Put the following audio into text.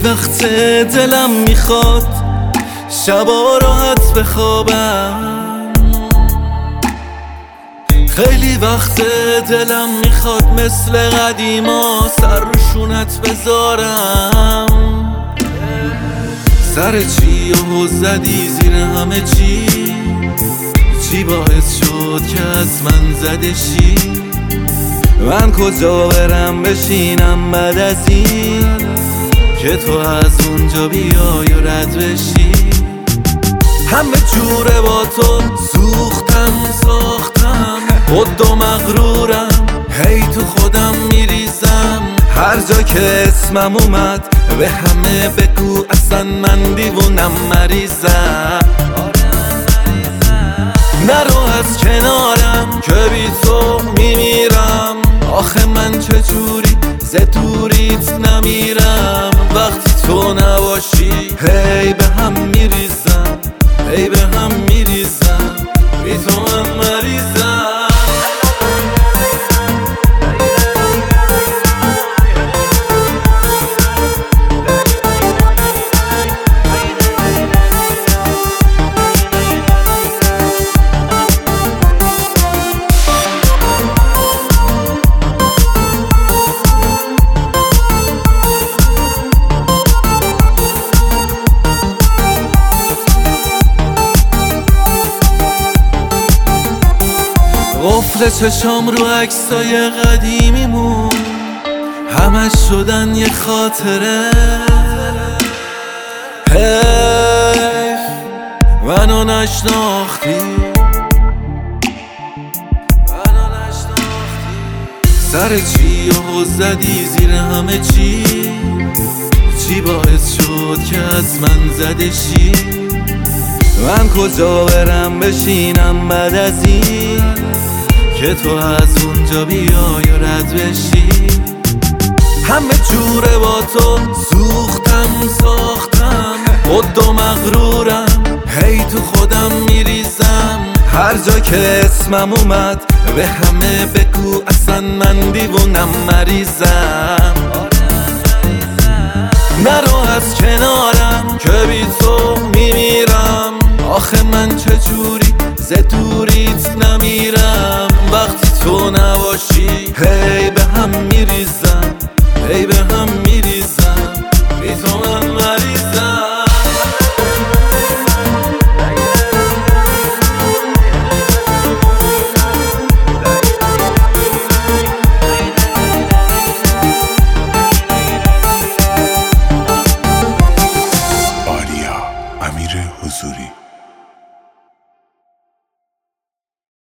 وقت دلم میخواد شبا راحت بخوابم، خیلی وقت دلم میخواد مثل قدیما سر رو شونت بذارم. سر چی و زدی زیر همه چی باعث شد که از من زده شی؟ من کجا برم بشینم بعد از این که تو از اونجا بیای و رد بشی؟ همه جوره با تو سوختم ساختم، خود و مغرورم، هی تو خودم میریزم. هر جا که اسمم اومد به همه بگو اصلا من دیوونم مریضم. نرو از کنارم که بی تو میمیرم، آخه من چجوری ز دوریت نمیرم؟ وقتی تو نباشی هی به هم میریزم، هی به هم میریزم، بی تو من مریضم. قفل چشام رو عکسای قدیمیمون همش شدن یه خاطره. حیف منو نشناختی، سر چی و زدی زیر همه چی باعث شد که از من زده شی؟ من کجا برم بشینم بعد از این که تو از اونجا بیای و رد بشی؟ همه جوره با تو سوختم ساختم، خود و مغرورم، هی تو خودم میریزم. هر جا که اسمم اومد به همه بگو اصلا من دیوونم مریضم. نرو از کنارم که بی تو میمیرم، آخه من چجوری ز دوریت نمیرم؟ وقتی تو نباشی هی به هم میریزم، هی به هم میریزم، بی تو من مریضم. آریا امیر حضوری